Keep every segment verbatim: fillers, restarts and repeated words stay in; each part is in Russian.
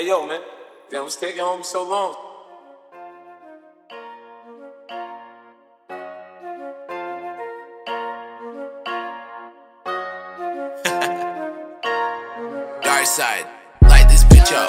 Hey yo, man, damn, what's taking home so long? Dark side, light this bitch up.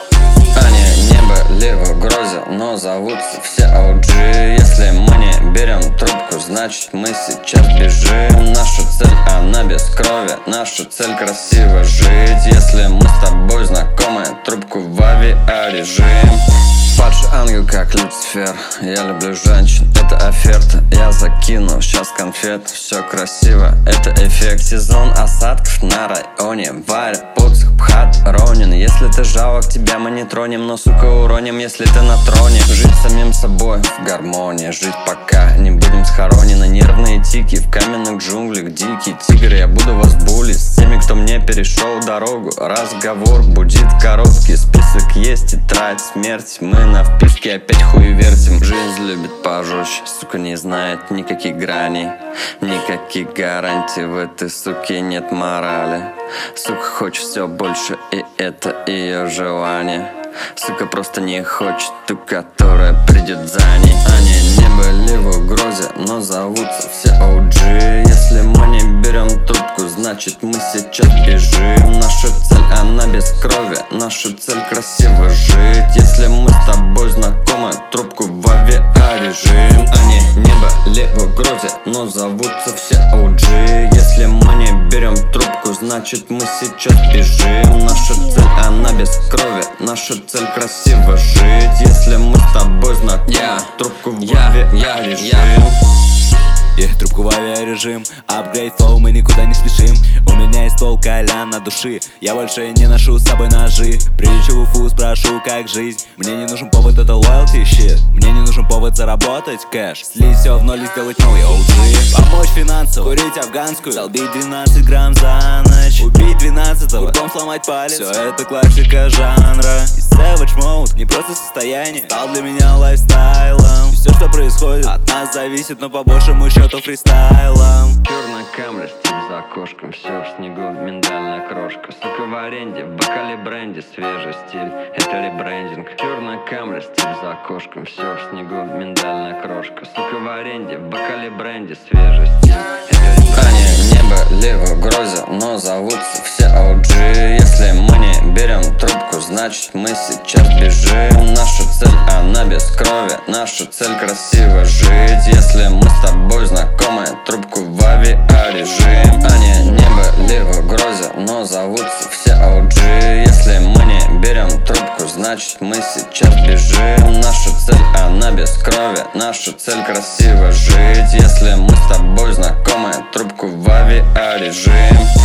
Они не были в угрозе, но зовутся все о джи. Если мы не берем трубку, значит мы сейчас бежим. Наша цель, она без крови, наша цель красиво жить. Если мы с тобой знакомы, трубку в авиарежим. Падший ангел, как Люцифер. Я люблю женщин, это оферта. Я закину сейчас конфет, все красиво, это эффект. Сезон осадков на районе. Варя, Пуцик, Пхат, Ронин. Если ты жалок, тебя мы не тронем, но, сука, уроним, если ты на троне. Жить самим собой в гармонии, жить пока не будем схоронены. Нервные тики в каменных джунглях, дикий тигр. Я буду вас булить с теми, кто мне перешел дорогу. Разговор будет короткий, список есть, тетрадь смерть. Мы на вписке опять хуевертим. Жизнь любит пожестче, сука, не знает никаких граней, никаких гарантий. В этой суке нет морали. Сука хочет все больше, и это ее желание. Сука просто не хочет ту, которая придет за ней. Они не были в угрозе, но зовутся все о джи. Если мы не берем трубку, значит мы сейчас бежим. Наша цель, она без крови, наша цель красиво жить. Если мы с тобой знакомы, трубку в авиарежим. Они не были в угрозе, но зовутся все о джи. Если мы не берем трубку, значит мы сейчас бежим. Наша цель, она без крови, наша цель красиво жить. Если мы с тобой знакомы, yeah. трубку в yeah. авиарежим. Yeah. Yeah, трубку в авиарежим, апгрейд флоу, мы никуда не спешим. У меня есть пол коля на души, я больше не ношу с собой ножи. Прилечу в Уфу, спрошу, как жизнь. Мне не нужен повод, это loyalty shit. Мне не нужен повод заработать кэш, слить все в ноль и сделать новый о джи. Помочь финансово, курить афганскую, долбить двенадцать грамм за ночь, убить двенадцатого, курком сломать палец. Все это классика жанра. И Savage Mode не просто состояние, стал для меня лайфстайлом. И все, что происходит, от нас зависит, но по большему счету фристайлом. Черная камера, стиль за окошком, все в снегу, миндальная крошка. Сука в аренде, в бокале бренди, свежий стиль, это ребрендинг. Черная камера, стиль за окошком, все в снегу, миндальная крошка. Сука в аренде, в бокале бренди, свежий стиль, это ребрендинг. Они не были в угрозе, но зовутся все о джи. Если мы не берем трубку, значит мы сейчас бежим. Наша цель, она без крови, наша цель красиво жить. Если мы с тобой знакомы, трубку в авиарежим. Они не были в угрозе, но зовутся все о джи. Если мы не берем трубку, значит мы сейчас бежим. Наша цель, она без крови, наша цель красиво жить. Если мы с тобой знакомы, трубку в авиарежим.